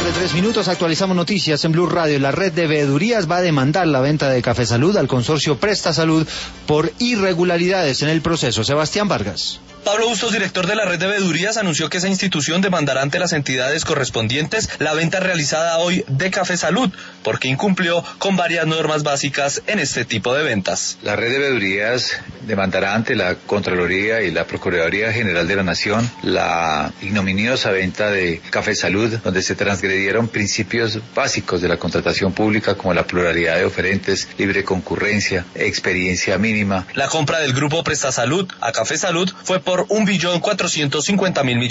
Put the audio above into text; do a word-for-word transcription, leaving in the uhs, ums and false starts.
tarde, tres minutos, actualizamos noticias en Blue Radio. La red de veedurías va a demandar la venta de Café Salud al consorcio Presta Salud por irregularidades en el proceso. Sebastián Vargas. Pablo Bustos, director de la red de veedurías, anunció que esa institución demandará ante las entidades correspondientes la venta realizada hoy de Café Salud, porque incumplió con varias normas básicas en este tipo de ventas. La red de veedurías demandará ante la Contraloría y la Procuraduría General de la Nación la ignominiosa venta de Café Salud, donde se transgredieron principios básicos de la contratación pública como la pluralidad de oferentes, libre concurrencia, experiencia mínima. La compra del grupo Presta Salud a Café Salud fue por un billón cuatrocientos cincuenta mil millones.